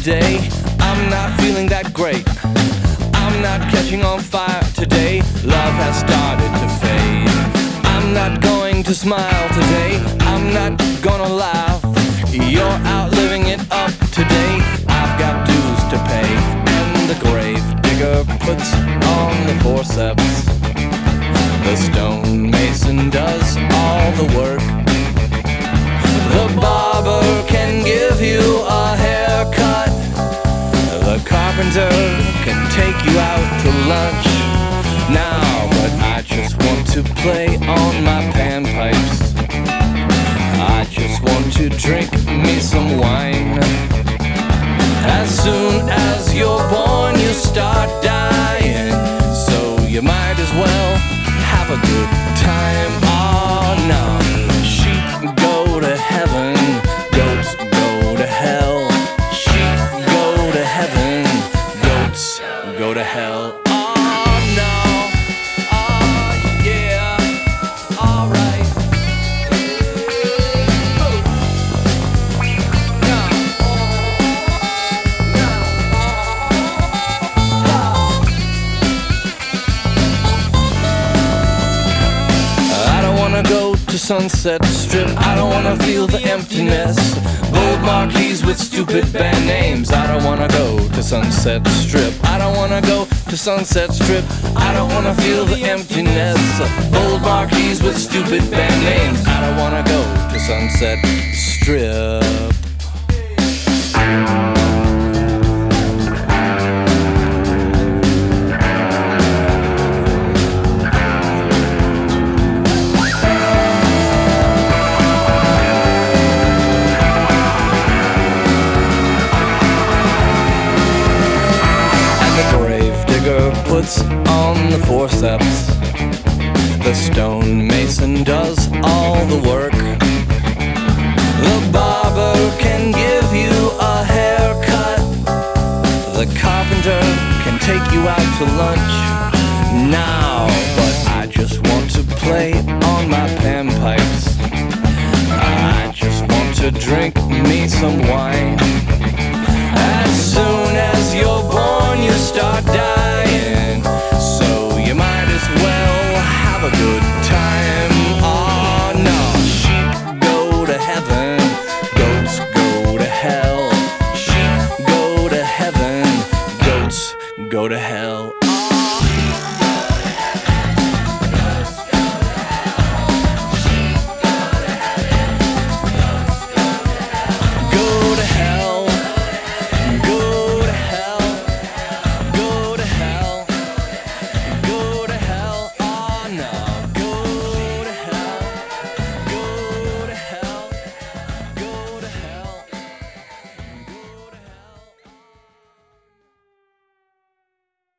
today. I'm not feeling that great. I'm not catching on fire today. Love has started to fade. I'm not going to smile today. I'm not gonna laugh. You're out living it up today. I've got dues to pay, and the grave digger puts on the forceps. The stonemason does all the work. The barber can give you a haircut. The carpenter can take you out to lunch now, but I just want to play on my panpipes. I just want to drink me some wine. As soon as you're born, you start dying, so you might as well have a good time. Oh no, sheep go to heaven, goats go to hell. Sheep go to heaven, goats go to hell. Oh no, oh yeah, alright. Go to Sunset Strip, I don't wanna feel the emptiness. Gold marquees with stupid band names. I don't wanna go to Sunset Strip. I don't wanna go to Sunset Strip. I don't wanna feel the emptiness. Gold marquees with stupid band names. I don't wanna go to Sunset Strip. Puts on the forceps. The stonemason does all the work. The barber can give you a haircut. The carpenter can take you out to lunch now, but I just want to play on my panpipes. I just want to drink me some wine.